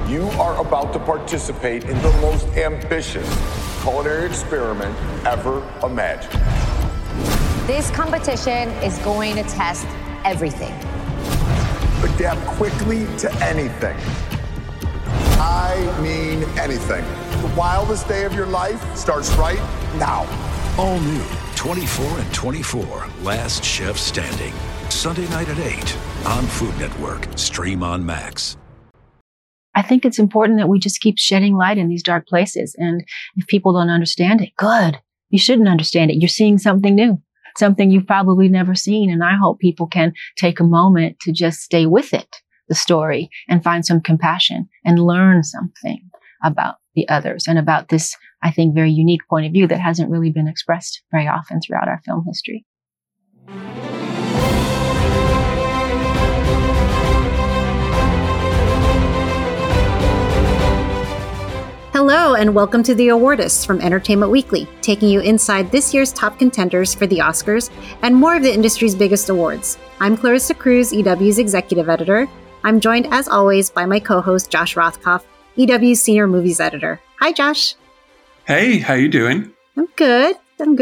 You are about to participate in the most ambitious culinary experiment ever imagined. This competition is going to test everything. Adapt quickly to anything. I mean anything. The wildest day of your life starts right now. All new 24 and 24, Last Chef Standing. Sunday night at 8 on Food Network. Stream on Max. I think it's important that we just keep shedding light in these dark places. And if people don't understand it, good. You shouldn't understand it. You're seeing something new, something you've probably never seen. And I hope people can take a moment to just stay with it, the story, and find some compassion and learn something about the others and about this, I think, very unique point of view that hasn't really been expressed very often throughout our film history. Hello and welcome to The Awardists from Entertainment Weekly, taking you inside this year's top contenders for the Oscars and more of the industry's biggest awards. I'm Clarissa Cruz, EW's executive editor. I'm joined, as always, by my co-host Josh Rothkopf, EW's senior movies editor. Hi, Josh. Hey, how you doing? I'm good.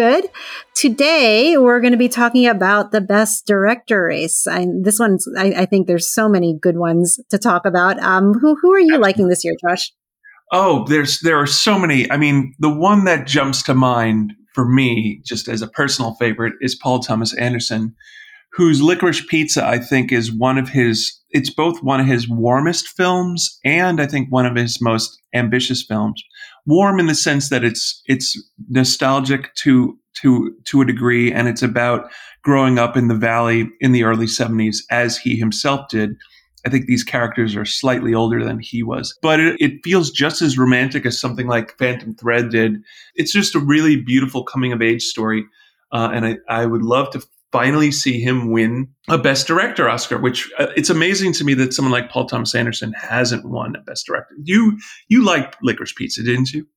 Today, we're going to be talking about the Best Director race. This one's, I think there's so many good ones to talk about. Who are you liking this year, Josh? Oh, there are so many. I mean, the one that jumps to mind for me, just as a personal favorite, is Paul Thomas Anderson, whose Licorice Pizza, I think, is it's both one of his warmest films and I think one of his most ambitious films. Warm in the sense that it's nostalgic to a degree, and it's about growing up in the Valley in the early 70s as he himself did. I think these characters are slightly older than he was, but it feels just as romantic as something like Phantom Thread did. It's just a really beautiful coming of age story. And I would love to finally see him win a Best Director Oscar, which it's amazing to me that someone like Paul Thomas Anderson hasn't won a Best Director. You liked Licorice Pizza, didn't you?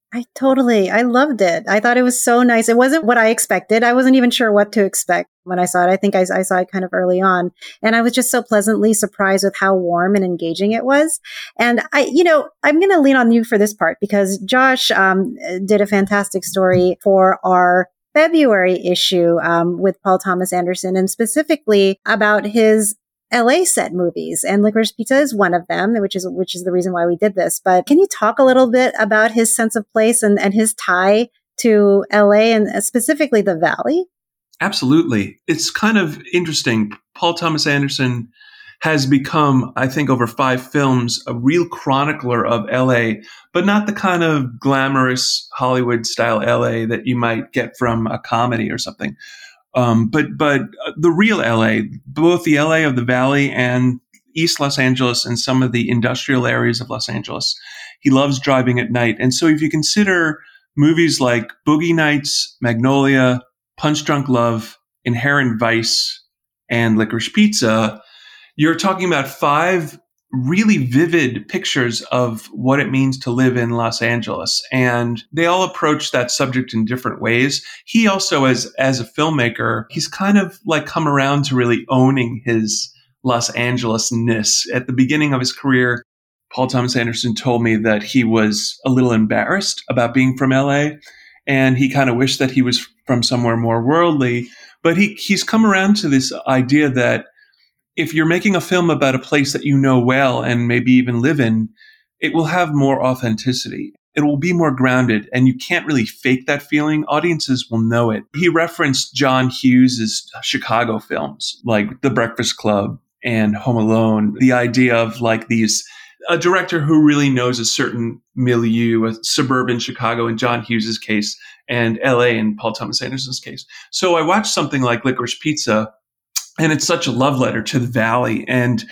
I loved it. I thought it was so nice. It wasn't what I expected. I wasn't even sure what to expect when I saw it. I think I saw it kind of early on. And I was just so pleasantly surprised with how warm and engaging it was. And I'm going to lean on you for this part because Josh did a fantastic story for our February issue with Paul Thomas Anderson, and specifically about his LA set movies, and Licorice Pizza is one of them, which is the reason why we did this. But can you talk a little bit about his sense of place and his tie to LA and specifically the Valley? Absolutely. It's kind of interesting. Paul Thomas Anderson has become, I think, over 5 films, a real chronicler of LA, but not the kind of glamorous Hollywood style LA that you might get from a comedy or something. But the real LA, both the LA of the Valley and East Los Angeles and some of the industrial areas of Los Angeles. He loves driving at night. And so if you consider movies like Boogie Nights, Magnolia, Punch Drunk Love, Inherent Vice, and Licorice Pizza, you're talking about 5 really vivid pictures of what it means to live in Los Angeles. And they all approach that subject in different ways. He also, as a filmmaker, he's kind of like come around to really owning his Los Angeles-ness. At the beginning of his career, Paul Thomas Anderson told me that he was a little embarrassed about being from LA. And he kind of wished that he was from somewhere more worldly. But he's come around to this idea that if you're making a film about a place that you know well and maybe even live in, it will have more authenticity. It will be more grounded, and you can't really fake that feeling. Audiences will know it. He referenced John Hughes' Chicago films like The Breakfast Club and Home Alone. The idea of like a director who really knows a certain milieu, a suburban Chicago in John Hughes' case, and LA in Paul Thomas Anderson's case. So I watched something like Licorice Pizza, and it's such a love letter to the Valley and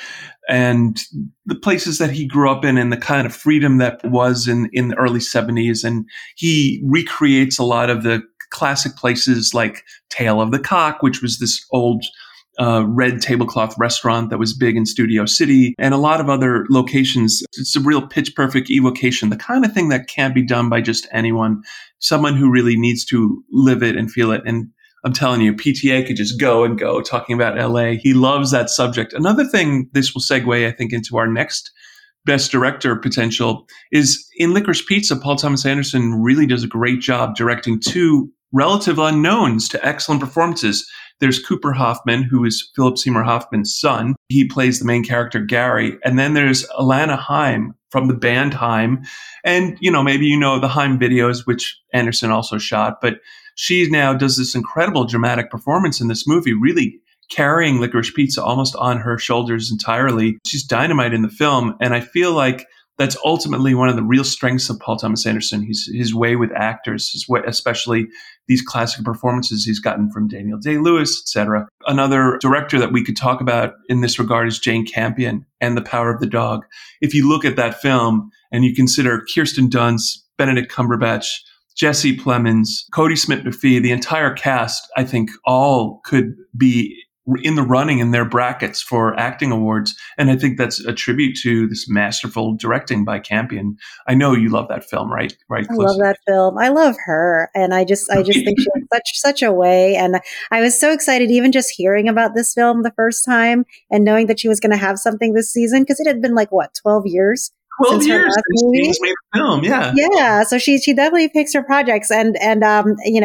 the places that he grew up in and the kind of freedom that was in the early 70s. And he recreates a lot of the classic places like Tail of the Cock, which was this old red tablecloth restaurant that was big in Studio City, and a lot of other locations. It's a real pitch perfect evocation, the kind of thing that can't be done by just anyone, someone who really needs to live it and feel it. And I'm telling you, PTA could just go and go talking about LA. He loves that subject. Another thing, this will segue, I think, into our next Best Director potential is in Licorice Pizza. Paul Thomas Anderson really does a great job directing two relative unknowns to excellent performances. There's Cooper Hoffman, who is Philip Seymour Hoffman's son. He plays the main character, Gary. And then there's Alana Haim from the band Haim. And, maybe you know the Haim videos, which Anderson also shot. But she now does this incredible dramatic performance in this movie, really carrying Licorice Pizza almost on her shoulders entirely. She's dynamite in the film. And I feel like that's ultimately one of the real strengths of Paul Thomas Anderson. His way with actors, his way, especially these classic performances he's gotten from Daniel Day-Lewis, etc. Another director that we could talk about in this regard is Jane Campion and The Power of the Dog. If you look at that film and you consider Kirsten Dunst, Benedict Cumberbatch, Jesse Plemons, Cody Smith-McPhee, the entire cast, I think all could be in the running in their brackets for acting awards. And I think that's a tribute to this masterful directing by Campion. I know you love that film, right? Right. I love that film. I love her. And I just think she has such a way. And I was so excited, even just hearing about this film the first time and knowing that she was going to have something this season, because it had been 12 years. 12 years since she's made a film, yeah. Yeah, so she definitely picks her projects, and I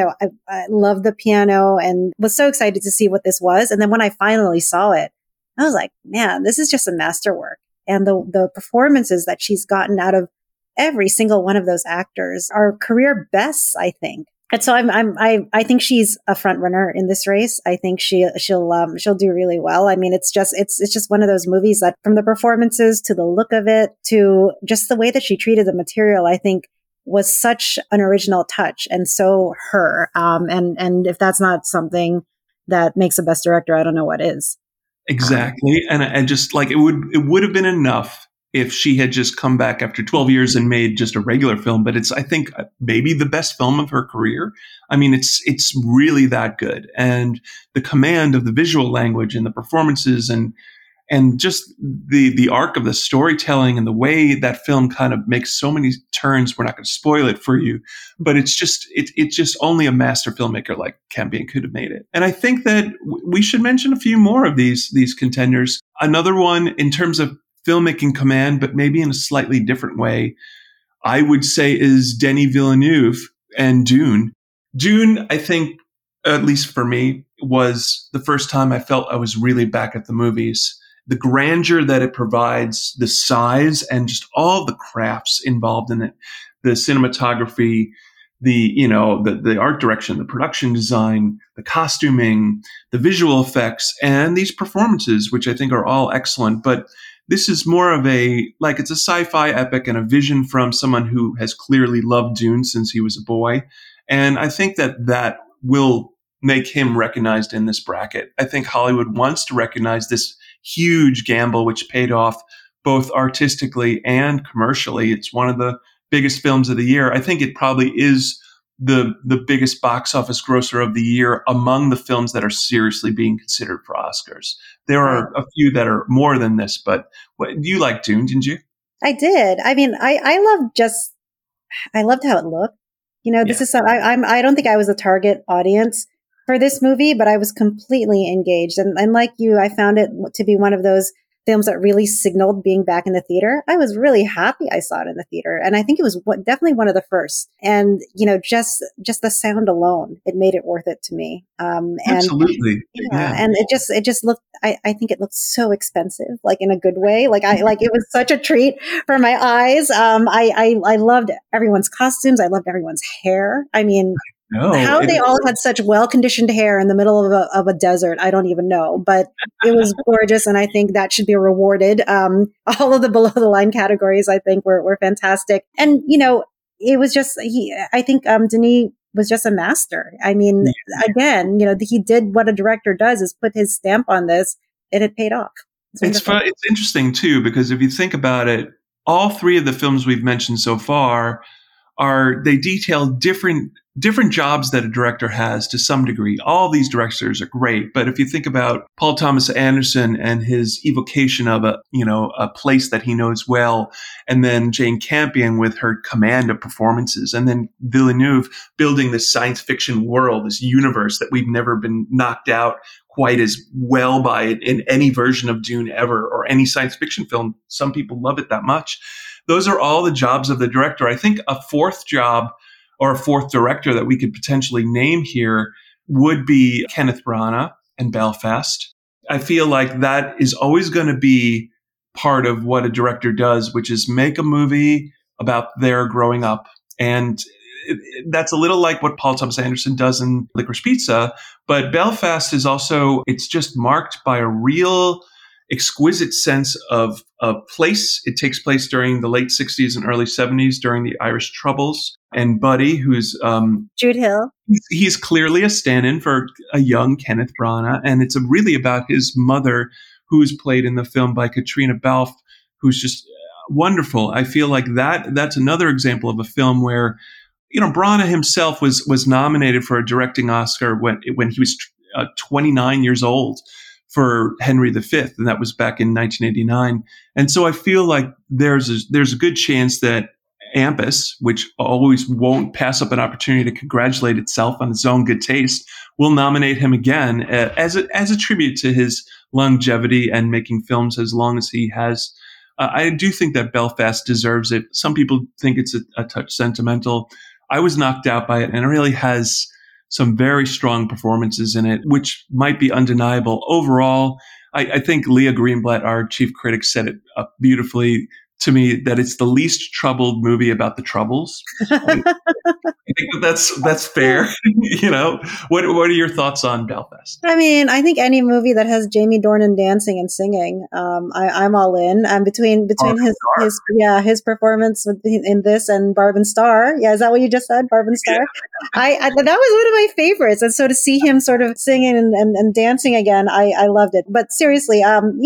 love the piano and was so excited to see what this was. And then when I finally saw it, I was like, man, this is just a masterwork. And the performances that she's gotten out of every single one of those actors are career bests, I think. And so I think she's a front runner in this race. I think she'll do really well. I mean, it's just one of those movies that, from the performances to the look of it to just the way that she treated the material, I think was such an original touch and so her. And if that's not something that makes a best director, I don't know what is. Exactly. And just it would have been enough if she had just come back after 12 years and made just a regular film. But it's, I think, maybe the best film of her career. I mean, it's really that good. And the command of the visual language and the performances and just the arc of the storytelling and the way that film kind of makes so many turns. We're not going to spoil it for you, but it's just only a master filmmaker like Campion could have made it. And I think that we should mention a few more of these contenders. Another one in terms of filmmaking command, but maybe in a slightly different way, I would say, is Denis Villeneuve and Dune. Dune, I think, at least for me, was the first time I felt I was really back at the movies. The grandeur that it provides, the size, and just all the crafts involved in it, the cinematography, the art direction, the production design, the costuming, the visual effects, and these performances, which I think are all excellent. But this is more of it's a sci-fi epic and a vision from someone who has clearly loved Dune since he was a boy. And I think that will make him recognized in this bracket. I think Hollywood wants to recognize this huge gamble, which paid off both artistically and commercially. It's one of the biggest films of the year. I think it probably is the biggest box office grosser of the year among the films that are seriously being considered for Oscars. There are a few that are more than this, but you liked Dune, didn't you? I did. I mean, I loved how it looked. This is I don't think I was a target audience for this movie, but I was completely engaged. And like you, I found it to be one of those films that really signaled being back in the theater. I was really happy I saw it in the theater. And I think it was definitely one of the first. And, just the sound alone, it made it worth it to me. Absolutely. Yeah. And it just looked, I think it looked so expensive, in a good way. It was such a treat for my eyes. I loved everyone's costumes. I loved everyone's hair. I mean, how they all had such well-conditioned hair in the middle of a desert, I don't even know. But it was gorgeous, and I think that should be rewarded. All of the below-the-line categories, I think, were fantastic. And, it was just, I think Denis was just a master. I mean, again, he did what a director does, is put his stamp on this, and it paid off. It's fun. It's interesting, too, because if you think about it, all three of the films we've mentioned so far they detail different jobs that a director has to some degree. All these directors are great, but if you think about Paul Thomas Anderson and his evocation of a place that he knows well, and then Jane Campion with her command of performances, and then Villeneuve building this science fiction world, this universe that we've never been knocked out quite as well by it in any version of Dune ever, or any science fiction film. Some people love it that much. Those are all the jobs of the director. I think a fourth job or a fourth director that we could potentially name here would be Kenneth Branagh and Belfast. I feel like that is always going to be part of what a director does, which is make a movie about their growing up. And that's a little like what Paul Thomas Anderson does in Licorice Pizza. But Belfast is also, it's just marked by a real exquisite sense of place. It takes place during the late 60s and early 70s during the Irish Troubles. And Buddy, who's Jude Hill, he's clearly a stand-in for a young Kenneth Branagh. And it's really about his mother, who is played in the film by Katrina Balfe, who's just wonderful. I feel like that's another example of a film where, Branagh himself was nominated for a directing Oscar when he was 29 years old for Henry V, and that was back in 1989. And so I feel like there's a good chance that AMPAS, which always won't pass up an opportunity to congratulate itself on its own good taste, will nominate him again as a tribute to his longevity and making films as long as he has. I do think that Belfast deserves it. Some people think it's a touch sentimental. I was knocked out by it, and it really has some very strong performances in it, which might be undeniable. Overall, I think Leah Greenblatt, our chief critic, said it beautifully to me, that it's the least troubled movie about the Troubles. I think that's fair. What are your thoughts on Belfast? I mean, I think any movie that has Jamie Dornan dancing and singing, I'm all in. Between his performance in this and Barb and Star. Yeah, is that what you just said, Barb and Star? Yeah. That was one of my favorites, and so to see him sort of singing and dancing again, I loved it. But seriously,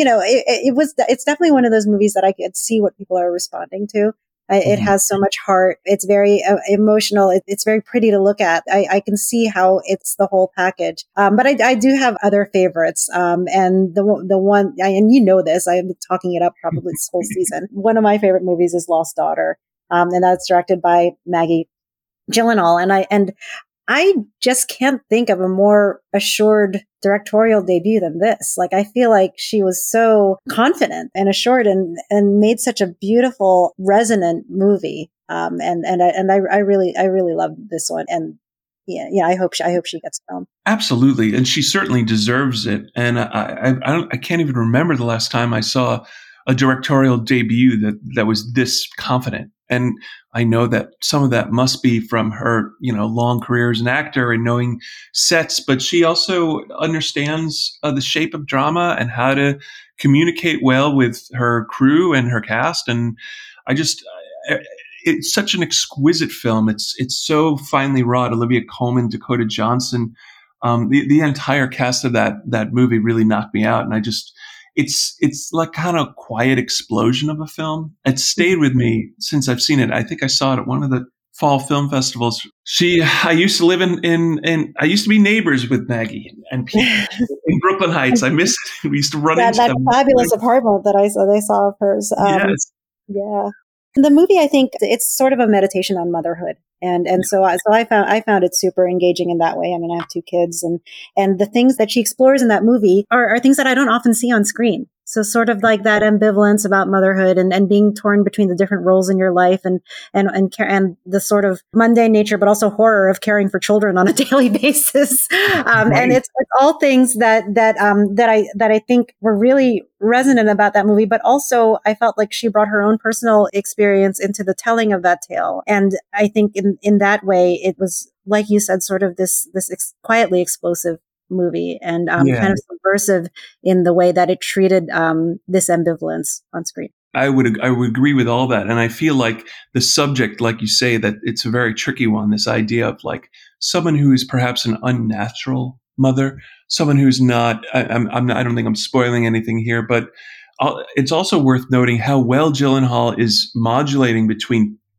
it's definitely one of those movies that I could see what people are responding to. It has so much heart. It's very emotional. It's very pretty to look at. I can see how it's the whole package. But I do have other favorites. And the one, and you know this, I've been talking it up probably this whole season. One of my favorite movies is Lost Daughter. And that's directed by Maggie Gyllenhaal. And I just can't think of a more assured directorial debut than this. Like, I feel like she was so confident and assured and made such a beautiful, resonant movie. And I really love this one. And yeah, I hope she gets filmed. Absolutely. And she certainly deserves it. And I can't even remember the last time I saw a directorial debut that was this confident. And I know that some of that must be from her, long career as an actor and knowing sets, but she also understands the shape of drama and how to communicate well with her crew and her cast. And it's such an exquisite film. It's so finely wrought. Olivia Colman, Dakota Johnson, the entire cast of that movie really knocked me out. And it's like kind of quiet explosion of a film. It's stayed with me since I've seen it. I think I saw it at one of the fall film festivals. I used to live I used to be neighbors with Maggie and Pete in Brooklyn Heights. I miss it. We used to run into that fabulous apartment that they saw of hers. Yes. Yeah. The movie, I think it's sort of a meditation on motherhood. And so I found it super engaging in that way. I mean, I have 2 kids and the things that she explores in that movie are things that I don't often see on screen. So sort of like that ambivalence about motherhood and being torn between the different roles in your life and the sort of mundane nature, but also horror of caring for children on a daily basis. Right. And it's all things that I think were really resonant about that movie. But also I felt like she brought her own personal experience into the telling of that tale. And I think in that way, it was, like you said, sort of this quietly explosive movie and kind of subversive in the way that it treated this ambivalence on screen. I would agree with all that. And I feel like the subject, like you say, that it's a very tricky one, this idea of like someone who is perhaps an unnatural mother, someone who's not, I don't think I'm spoiling anything here, but it's also worth noting how well Gyllenhaal is modulating between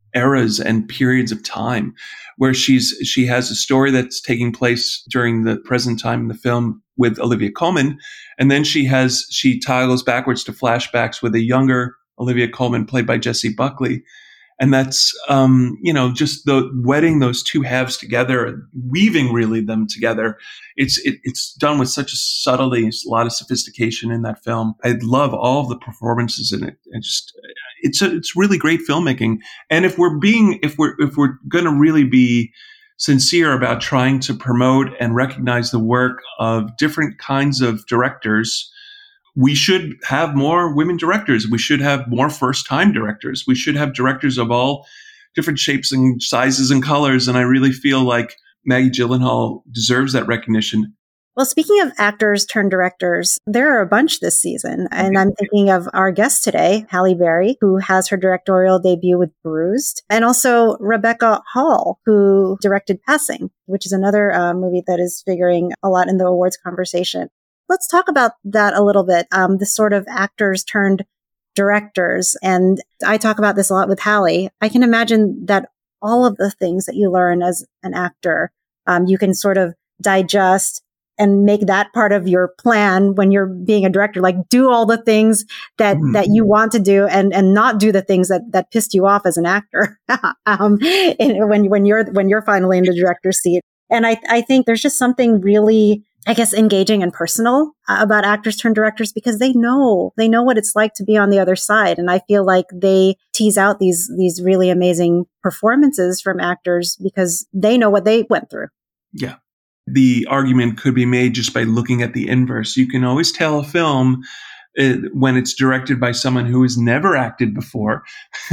eras and periods of time, where she has a story that's taking place during the present time in the film with Olivia Colman, and then she toggles backwards to flashbacks with a younger Olivia Colman played by Jessie Buckley. And that's, just the wedding those two halves together, weaving really them together. It's done with such a subtlety, a lot of sophistication in that film. I love all of the performances in it. It's really great filmmaking. And if we're going to really be sincere about trying to promote and recognize the work of different kinds of directors, we should have more women directors. We should have more first-time directors. We should have directors of all different shapes and sizes and colors. And I really feel like Maggie Gyllenhaal deserves that recognition. Well, speaking of actors turned directors, there are a bunch this season. And I'm thinking of our guest today, Halle Berry, who has her directorial debut with Bruised, and also Rebecca Hall, who directed Passing, which is another movie that is figuring a lot in the awards conversation. Let's talk about that a little bit, the sort of actors turned directors. And I talk about this a lot with Halle. I can imagine that all of the things that you learn as an actor, you can sort of digest and make that part of your plan when you're being a director, like do all the things that you want to do and not do the things that pissed you off as an actor when you're finally in the director's seat. And I think there's just something really, I guess, engaging and personal about actors turned directors, because they know what it's like to be on the other side. And I feel like they tease out these really amazing performances from actors because they know what they went through. Yeah. The argument could be made just by looking at the inverse. You can always tell a film when it's directed by someone who has never acted before.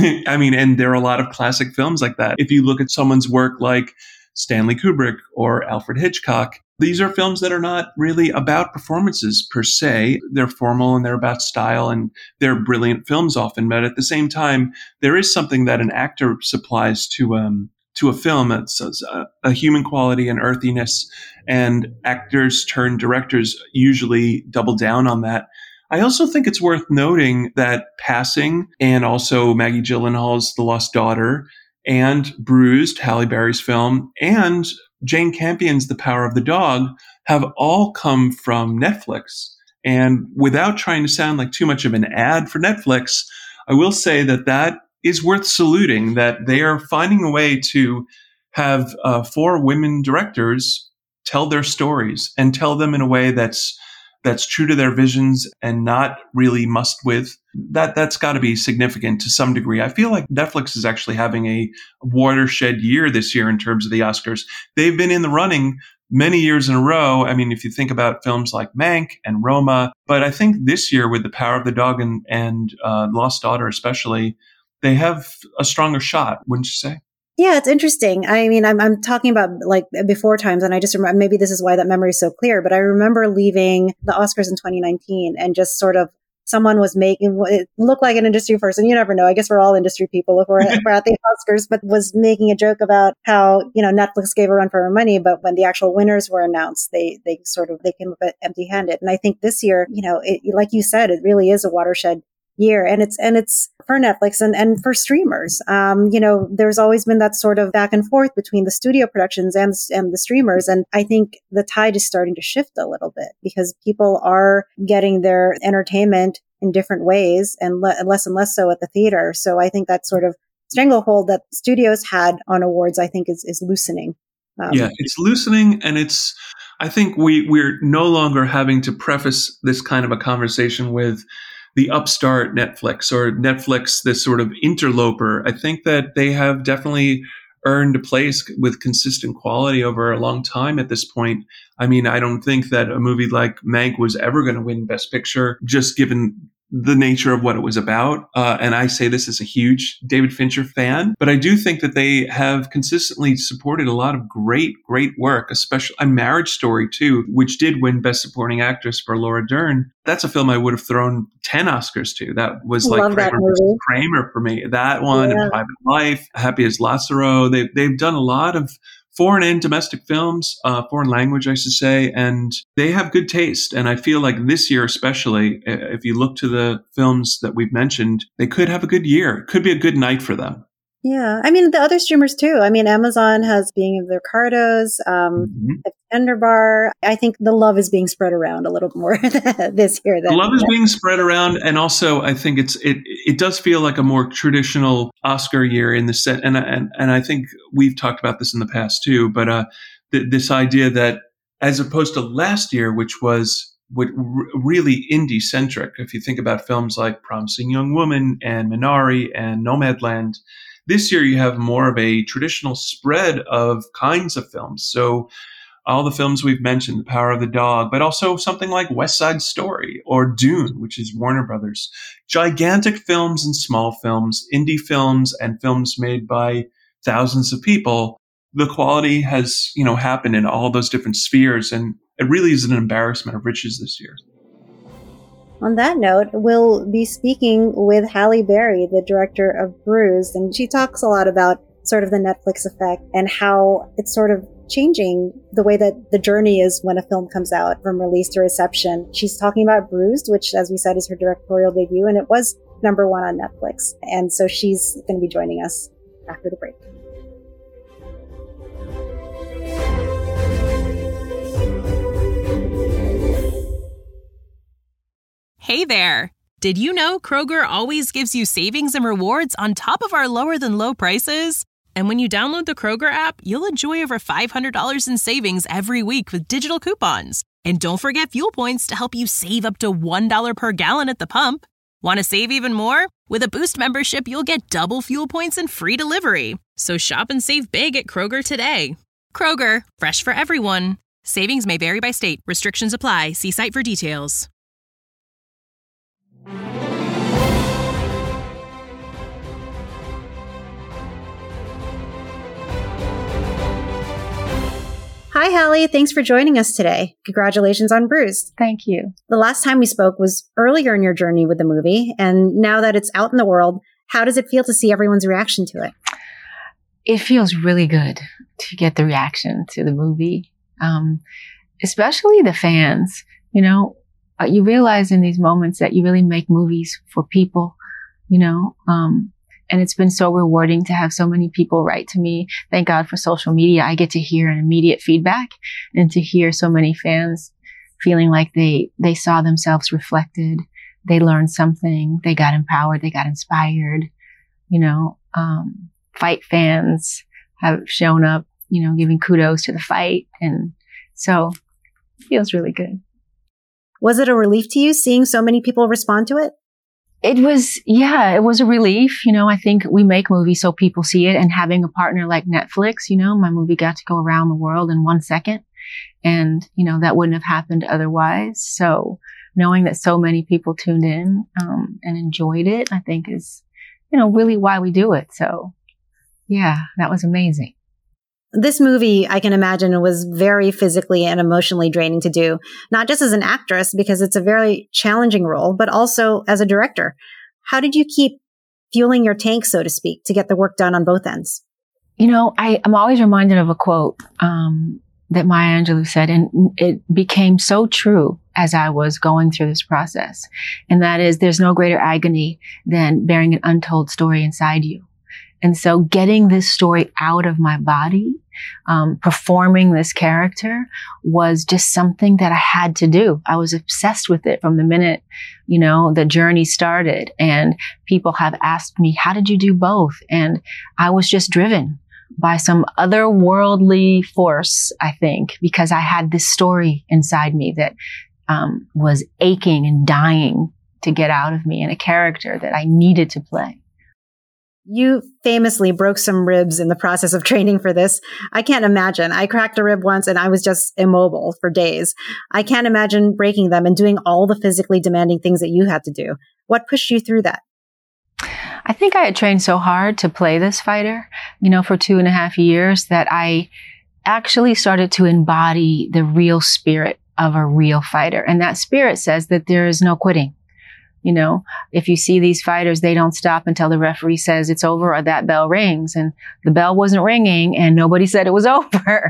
And there are a lot of classic films like that. If you look at someone's work like Stanley Kubrick or Alfred Hitchcock, these are films that are not really about performances per se. They're formal and they're about style, and they're brilliant films often. But at the same time, there is something that an actor supplies to a film. It's a human quality and earthiness, and actors turned directors usually double down on that. I also think it's worth noting that Passing, and also Maggie Gyllenhaal's The Lost Daughter, and Bruised, Halle Berry's film, and Jane Campion's The Power of the Dog have all come from Netflix. And without trying to sound like too much of an ad for Netflix, I will say that is worth saluting, that they are finding a way to have 4 women directors tell their stories and tell them in a way that's true to their visions and not really mussed with. That's got to be significant to some degree. I feel like Netflix is actually having a watershed year this year in terms of the Oscars. They've been in the running many years in a row. I mean, if you think about films like Mank and Roma, but I think this year with The Power of the Dog and Lost Daughter especially, they have a stronger shot, wouldn't you say? Yeah, it's interesting. I mean, I'm talking about like before times, and I just remember, maybe this is why that memory is so clear, but I remember leaving the Oscars in 2019 and just sort of someone was making what it looked like an industry person. You never know. I guess we're all industry people if we're at the Oscars, but was making a joke about how, Netflix gave a run for her money, but when the actual winners were announced, they came up empty handed. And I think this year, like you said, it really is a watershed year. And it's for Netflix and for streamers. There's always been that sort of back and forth between the studio productions and the streamers. And I think the tide is starting to shift a little bit because people are getting their entertainment in different ways and less so at the theater. So I think that sort of stranglehold that studios had on awards, I think is loosening. It's loosening, and I think we're no longer having to preface this kind of a conversation with the upstart Netflix or Netflix, this sort of interloper. I think that they have definitely earned a place with consistent quality over a long time at this point. I mean, I don't think that a movie like Mank was ever going to win Best Picture, just given the nature of what it was about. And I say this as a huge David Fincher fan, but I do think that they have consistently supported a lot of great, great work, especially a Marriage Story too, which did win Best Supporting Actress for Laura Dern. That's a film I would have thrown 10 Oscars to. That was like Kramer versus Kramer for me. That one, and Private Life, Happy as Lazzaro. They've done a lot of foreign and domestic films, foreign language, I should say, and they have good taste. And I feel like this year, especially, if you look to the films that we've mentioned, they could have a good year. It could be a good night for them. Yeah. I mean, the other streamers too. I mean, Amazon has Being of the Ricardos, Underbar. I think the love is being spread around a little more this year. The love is being spread around. And also, I think it does feel like a more traditional Oscar year in the set. And I think we've talked about this in the past too, but this idea that as opposed to last year, which was really indie centric, if you think about films like Promising Young Woman and Minari and Nomadland, this year you have more of a traditional spread of kinds of films. So all the films we've mentioned, The Power of the Dog, but also something like West Side Story or Dune, which is Warner Brothers. Gigantic films and small films, indie films and films made by thousands of people. The quality has, happened in all those different spheres, and it really is an embarrassment of riches this year. On that note, we'll be speaking with Halle Berry, the director of Bruised, and she talks a lot about sort of the Netflix effect and how it's sort of changing the way that the journey is when a film comes out from release to reception. She's talking about Bruised, which, as we said, is her directorial debut, and it was #1 on Netflix. And so she's going to be joining us after the break. Hey there! Did you know Kroger always gives you savings and rewards on top of our lower-than-low prices? And when you download the Kroger app, you'll enjoy over $500 in savings every week with digital coupons. And don't forget fuel points to help you save up to $1 per gallon at the pump. Want to save even more? With a Boost membership, you'll get double fuel points and free delivery. So shop and save big at Kroger today. Kroger, fresh for everyone. Savings may vary by state. Restrictions apply. See site for details. Hi, Halle. Thanks for joining us today. Congratulations on Bruised. Thank you. The last time we spoke was earlier in your journey with the movie, and now that it's out in the world, how does it feel to see everyone's reaction to it? It feels really good to get the reaction to the movie, especially the fans. You realize in these moments that you really make movies for people, and it's been so rewarding to have so many people write to me. Thank God for social media. I get to hear an immediate feedback and to hear so many fans feeling like they saw themselves reflected. They learned something. They got empowered. They got inspired. Fight fans have shown up, giving kudos to the fight. And so it feels really good. Was it a relief to you seeing so many people respond to it? It was a relief. I think we make movies so people see it, and having a partner like Netflix, my movie got to go around the world in 1 second, and, that wouldn't have happened otherwise. So knowing that so many people tuned in, and enjoyed it, I think is, really why we do it. So yeah, that was amazing. This movie, I can imagine, was very physically and emotionally draining to do, not just as an actress, because it's a very challenging role, but also as a director. How did you keep fueling your tank, so to speak, to get the work done on both ends? I'm always reminded of a quote that Maya Angelou said, and it became so true as I was going through this process. And that is, there's no greater agony than bearing an untold story inside you. And so getting this story out of my body, performing this character was just something that I had to do. I was obsessed with it from the minute, the journey started. And people have asked me, how did you do both? And I was just driven by some otherworldly force, I think, because I had this story inside me that was aching and dying to get out of me, and a character that I needed to play. You famously broke some ribs in the process of training for this. I can't imagine. I cracked a rib once and I was just immobile for days. I can't imagine breaking them and doing all the physically demanding things that you had to do. What pushed you through that? I think I had trained so hard to play this fighter, for 2.5 years, that I actually started to embody the real spirit of a real fighter. And that spirit says that there is no quitting. If you see these fighters, they don't stop until the referee says it's over or that bell rings. And the bell wasn't ringing and nobody said it was over.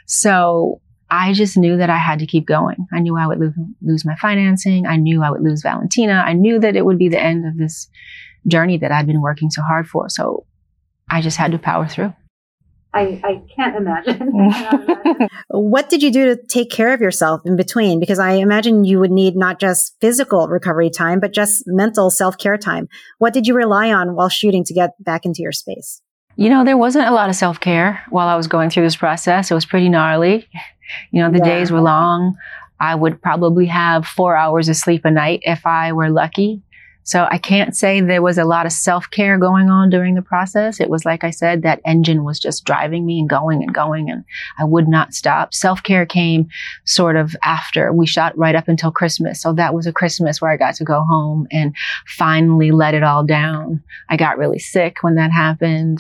So I just knew that I had to keep going. I knew I would lose my financing. I knew I would lose Valentina. I knew that it would be the end of this journey that I'd been working so hard for. So I just had to power through. I can't imagine. What did you do to take care of yourself in between? Because I imagine you would need not just physical recovery time, but just mental self-care time. What did you rely on while shooting to get back into your space? There wasn't a lot of self-care while I was going through this process. It was pretty gnarly. The days were long. I would probably have 4 hours of sleep a night if I were lucky. So I can't say there was a lot of self-care going on during the process. It was, like I said, that engine was just driving me and going, and I would not stop. Self-care came sort of after. We shot right up until Christmas. So that was a Christmas where I got to go home and finally let it all down. I got really sick when that happened.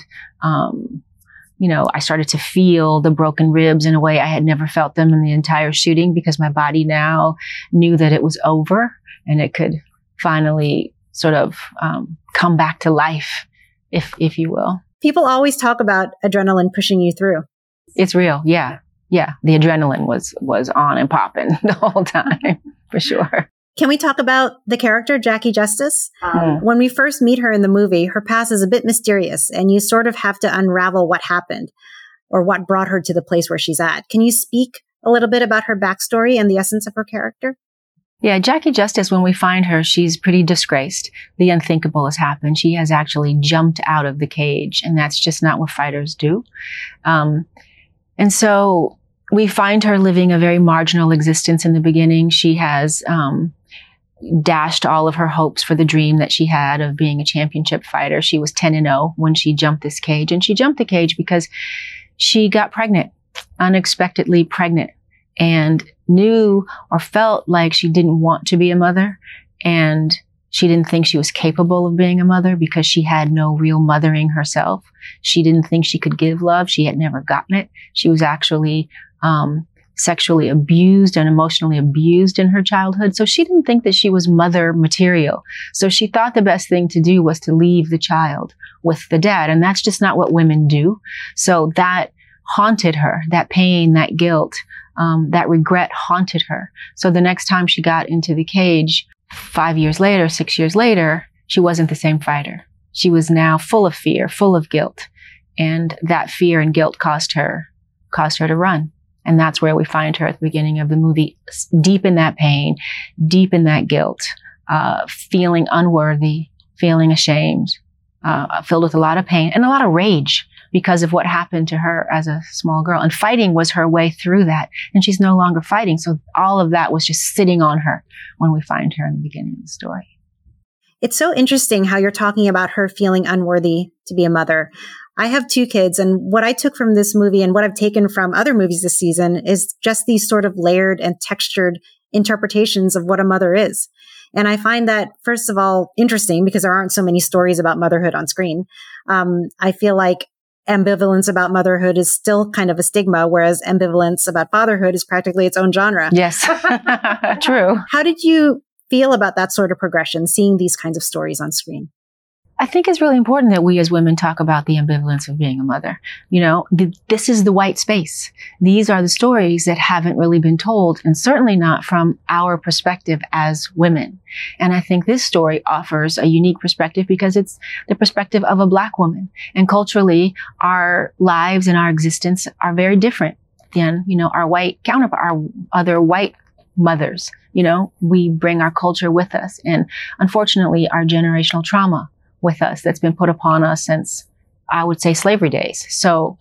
I started to feel the broken ribs in a way I had never felt them in the entire shooting, because my body now knew that it was over and it could finally sort of come back to life, if you will. People always talk about adrenaline pushing you through. It's real. Yeah. The adrenaline was on and popping the whole time, for sure. Can we talk about the character, Jackie Justice? When we first meet her in the movie, her past is a bit mysterious, and you sort of have to unravel what happened or what brought her to the place where she's at. Can you speak a little bit about her backstory and the essence of her character? Yeah, Jackie Justice, when we find her, she's pretty disgraced. The unthinkable has happened. She has actually jumped out of the cage, and that's just not what fighters do. And so we find her living a very marginal existence in the beginning. She has dashed all of her hopes for the dream that she had of being a championship fighter. She was 10-0 when she jumped this cage, and she jumped the cage because she got pregnant, unexpectedly pregnant, and knew or felt like she didn't want to be a mother, and she didn't think she was capable of being a mother because she had no real mothering herself. She didn't think she could give love. She had never gotten it. She was actually sexually abused and emotionally abused in her childhood. So she didn't think that she was mother material. So she thought the best thing to do was to leave the child with the dad. And that's just not what women do. So that haunted her, that pain, that guilt, that regret haunted her. So the next time she got into the cage, 5 years later, 6 years later, she wasn't the same fighter. She was now full of fear, full of guilt. And that fear and guilt caused her to run. And that's where we find her at the beginning of the movie, deep in that pain, deep in that guilt, feeling unworthy, feeling ashamed, filled with a lot of pain and a lot of rage because of what happened to her as a small girl. And fighting was her way through that. And she's no longer fighting. So all of that was just sitting on her when we find her in the beginning of the story. It's so interesting how you're talking about her feeling unworthy to be a mother. I have 2 kids, and what I took from this movie and what I've taken from other movies this season is just these sort of layered and textured interpretations of what a mother is. And I find that, first of all, interesting because there aren't so many stories about motherhood on screen. I feel like ambivalence about motherhood is still kind of a stigma, whereas ambivalence about fatherhood is practically its own genre. Yes, true. How did you feel about that sort of progression, seeing these kinds of stories on screen? I think it's really important that we as women talk about the ambivalence of being a mother. This is the white space. These are the stories that haven't really been told, and certainly not from our perspective as women. And I think this story offers a unique perspective because it's the perspective of a Black woman. And culturally, our lives and our existence are very different than, our white counterpart, our other white mothers. We bring our culture with us, and unfortunately, our generational trauma with us that's been put upon us since, I would say, slavery days. So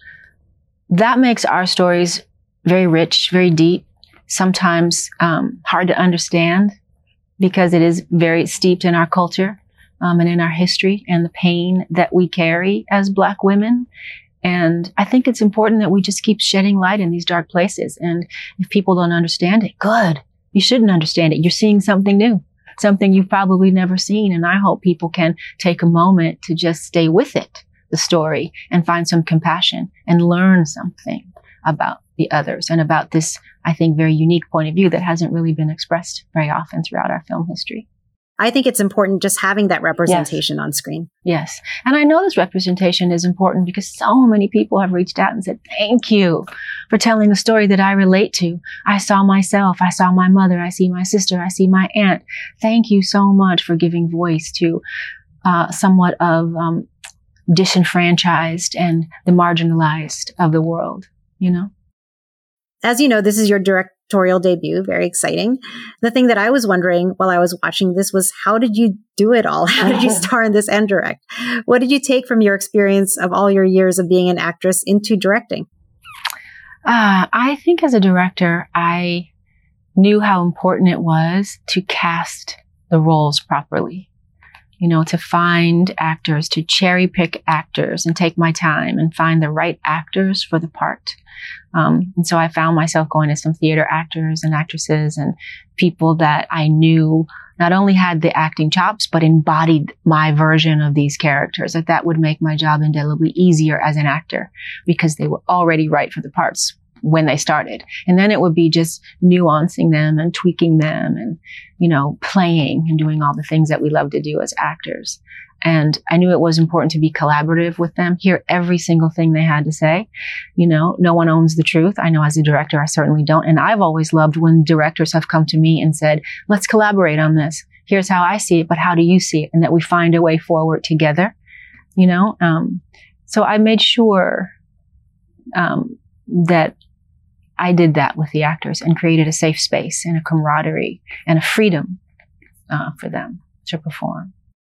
that makes our stories very rich, very deep, sometimes hard to understand because it is very steeped in our culture and in our history and the pain that we carry as Black women. And I think it's important that we just keep shedding light in these dark places. And if people don't understand it, good. You shouldn't understand it. You're seeing something new. Something you've probably never seen. And I hope people can take a moment to just stay with it, the story, and find some compassion and learn something about the others and about this, I think, very unique point of view that hasn't really been expressed very often throughout our film history. I think it's important just having that representation on screen. Yes. And I know this representation is important because so many people have reached out and said, thank you for telling a story that I relate to. I saw myself. I saw my mother. I see my sister. I see my aunt. Thank you so much for giving voice to somewhat of disenfranchised and the marginalized of the world, you know? As you know, this is your directorial debut. Very exciting. The thing that I was wondering while I was watching this was, how did you do it all? How did you star in this and direct? What did you take from your experience of all your years of being an actress into directing? I think as a director, I knew how important it was to cast the roles properly. You know, to find actors, to cherry pick actors and take my time and find the right actors for the part. And so I found myself going to some theater actors and actresses and people that I knew not only had the acting chops, but embodied my version of these characters. That would make my job indelibly easier as an actor because they were already right for the parts when they started. And then it would be just nuancing them and tweaking them and, you know, playing and doing all the things that we love to do as actors. And I knew it was important to be collaborative with them, hear every single thing they had to say. You know, no one owns the truth. I know as a director, I certainly don't. And I've always loved when directors have come to me and said, let's collaborate on this. Here's how I see it, but how do you see it? And that we find a way forward together, you know? So I made sure that I did that with the actors and created a safe space and a camaraderie and a freedom for them to perform.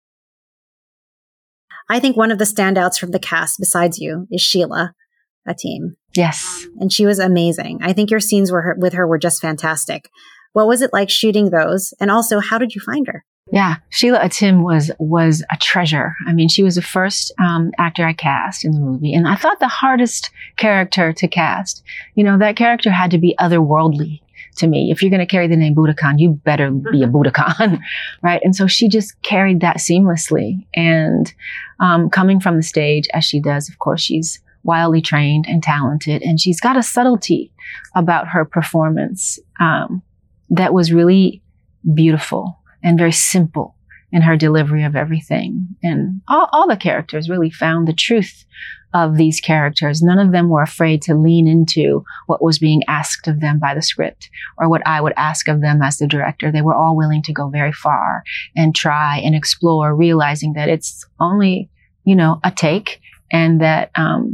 I think one of the standouts from the cast besides you is Sheila Atim. Yes. And she was amazing. I think your scenes with her were just fantastic. What was it like shooting those? And also, how did you find her? Yeah, Sheila Atim was a treasure. I mean, she was the first actor I cast in the movie. And I thought the hardest character to cast, you know, that character had to be otherworldly to me. If you're going to carry the name Budokan, you better be a Budokan, right? And so she just carried that seamlessly. And coming from the stage, as she does, of course, she's wildly trained and talented. And she's got a subtlety about her performance that was really beautiful and very simple in her delivery of everything. And all the characters really found the truth of these characters. None of them were afraid to lean into what was being asked of them by the script or what I would ask of them as the director. They were all willing to go very far and try and explore, realizing that it's only, you know, a take, and that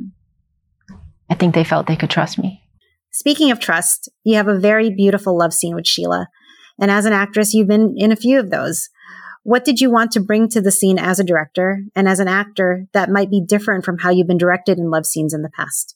I think they felt they could trust me. Speaking of trust, you have a very beautiful love scene with Sheila. And as an actress, you've been in a few of those. What did you want to bring to the scene as a director and as an actor that might be different from how you've been directed in love scenes in the past?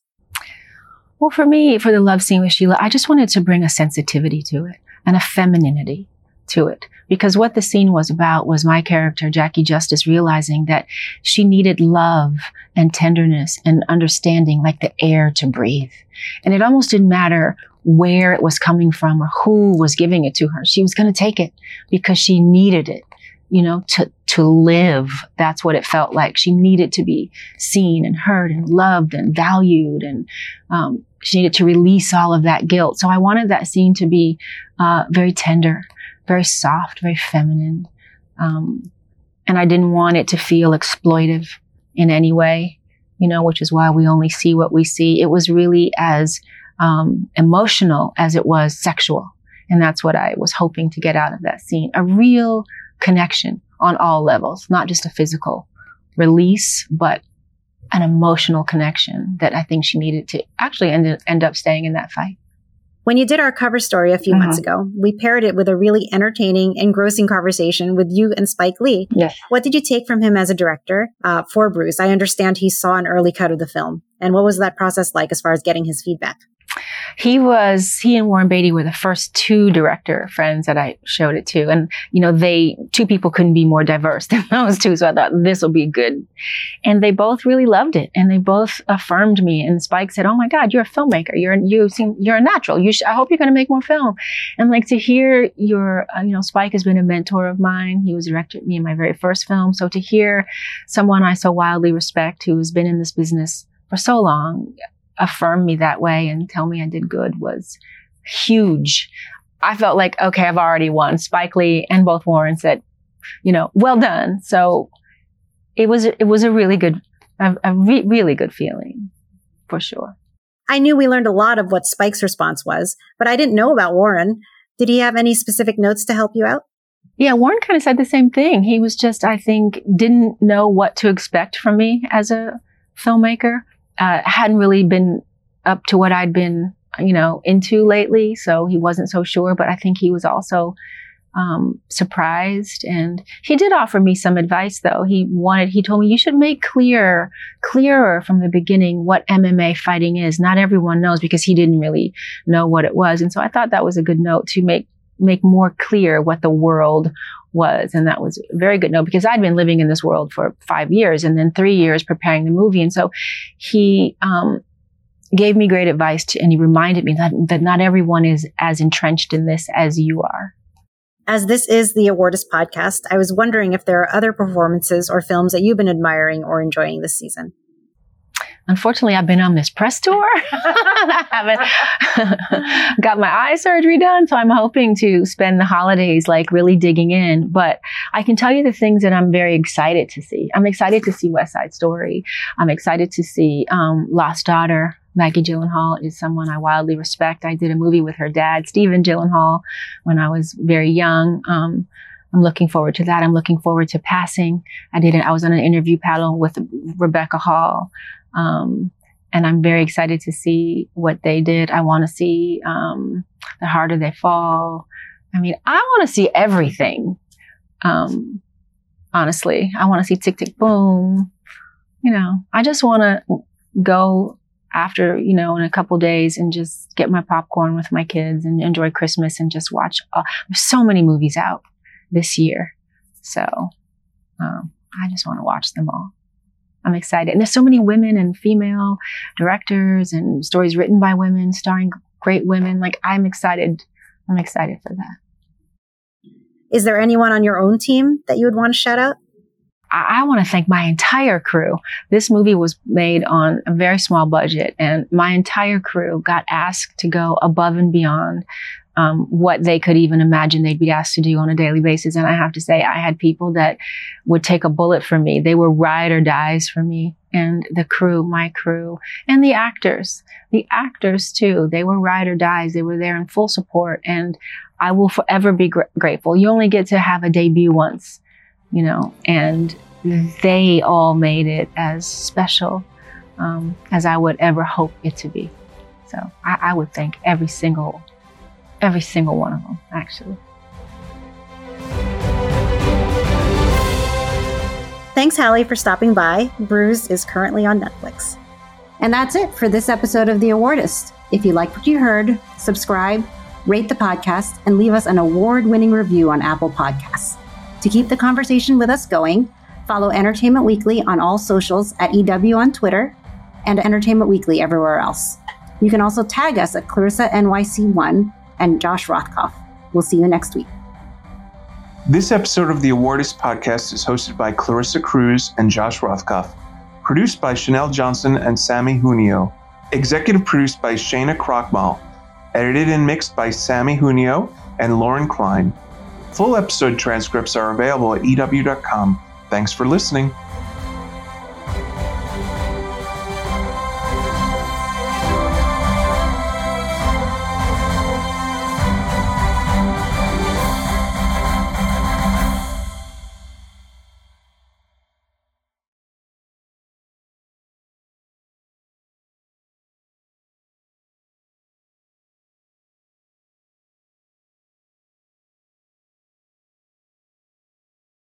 Well, for me, for the love scene with Sheila, I just wanted to bring a sensitivity to it and a femininity to it. Because what the scene was about was my character, Jackie Justice, realizing that she needed love and tenderness and understanding like the air to breathe. And it almost didn't matter where it was coming from or who was giving it to her. She was going to take it because she needed it, you know, to live. That's what it felt like. She needed to be seen and heard and loved and valued. And she needed to release all of that guilt. So I wanted that scene to be very tender, very soft, very feminine. And I didn't want it to feel exploitive in any way, you know, which is why we only see what we see. It was really as emotional as it was sexual. And that's what I was hoping to get out of that scene. A real connection on all levels, not just a physical release, but an emotional connection that I think she needed to actually end up staying in that fight. When you did our cover story a few months ago, we paired it with a really entertaining, engrossing conversation with you and Spike Lee. Yes. What did you take from him as a director for Bruce? I understand he saw an early cut of the film. And what was that process like as far as getting his feedback? He and Warren Beatty were the first two director friends that I showed it to. And, you know, two people couldn't be more diverse than those two. So I thought this will be good. And they both really loved it. And they both affirmed me. And Spike said, "Oh my God, you're a filmmaker. You're a natural. I hope you're going to make more film." And like to hear Spike has been a mentor of mine. He was directed me in my very first film. So to hear someone I so wildly respect who has been in this business for so long affirm me that way and tell me I did good was huge. I felt like, okay, I've already won. Spike Lee and both Warren said, you know, well done. So it was a really good, really good feeling for sure. I knew we learned a lot of what Spike's response was, but I didn't know about Warren. Did he have any specific notes to help you out? Yeah, Warren kind of said the same thing. He was just, I think, didn't know what to expect from me as a filmmaker. Hadn't really been up to what I'd been, into lately. So he wasn't so sure, but I think he was also surprised. And he did offer me some advice though. He told me, you should make clearer from the beginning what MMA fighting is. Not everyone knows, because he didn't really know what it was. And so I thought that was a good note to make more clear what the world was. And that was a very good note, because I'd been living in this world for 5 years and then 3 years preparing the movie. And so he gave me great advice and he reminded me that not everyone is as entrenched in this as you are. As this is the Awardist podcast, I was wondering if there are other performances or films that you've been admiring or enjoying this season. Unfortunately, I've been on this press tour. I haven't got my eye surgery done, so I'm hoping to spend the holidays really digging in. But I can tell you the things that I'm very excited to see. I'm excited to see West Side Story. I'm excited to see Lost Daughter. Maggie Gyllenhaal is someone I wildly respect. I did a movie with her dad, Stephen Gyllenhaal, when I was very young. I'm looking forward to that. I'm looking forward to Passing. I was on an interview panel with Rebecca Hall. And I'm very excited to see what they did. I want to see The Harder They Fall. I mean, I want to see everything. Honestly, I want to see Tick, Tick, Boom. I just want to go after, in a couple days and just get my popcorn with my kids and enjoy Christmas and just watch. There's so many movies out this year. So I just want to watch them all. I'm excited. And there's so many women and female directors and stories written by women, starring great women. I'm excited. I'm excited for that. Is there anyone on your own team that you would want to shout out? I want to thank my entire crew. This movie was made on a very small budget, and my entire crew got asked to go above and beyond what they could even imagine they'd be asked to do on a daily basis. And I have to say, I had people that would take a bullet for me. They were ride or dies for me. And the crew, my crew, and the actors too, they were ride or dies. They were there in full support. And I will forever be grateful. You only get to have a debut once, and they all made it as special as I would ever hope it to be. So I would thank every single one of them, actually. Thanks, Hallie, for stopping by. Bruised is currently on Netflix. And that's it for this episode of The Awardist. If you liked what you heard, subscribe, rate the podcast, and leave us an award-winning review on Apple Podcasts. To keep the conversation with us going, follow Entertainment Weekly on all socials at EW on Twitter and Entertainment Weekly everywhere else. You can also tag us at Clarissa NYC1 and Josh Rothkopf. We'll see you next week. This episode of the Awardist podcast is hosted by Clarissa Cruz and Josh Rothkopf, produced by Chanel Johnson and Sammy Junio, executive produced by Shayna Krochmal, edited and mixed by Sammy Junio and Lauren Klein. Full episode transcripts are available at EW.com. Thanks for listening.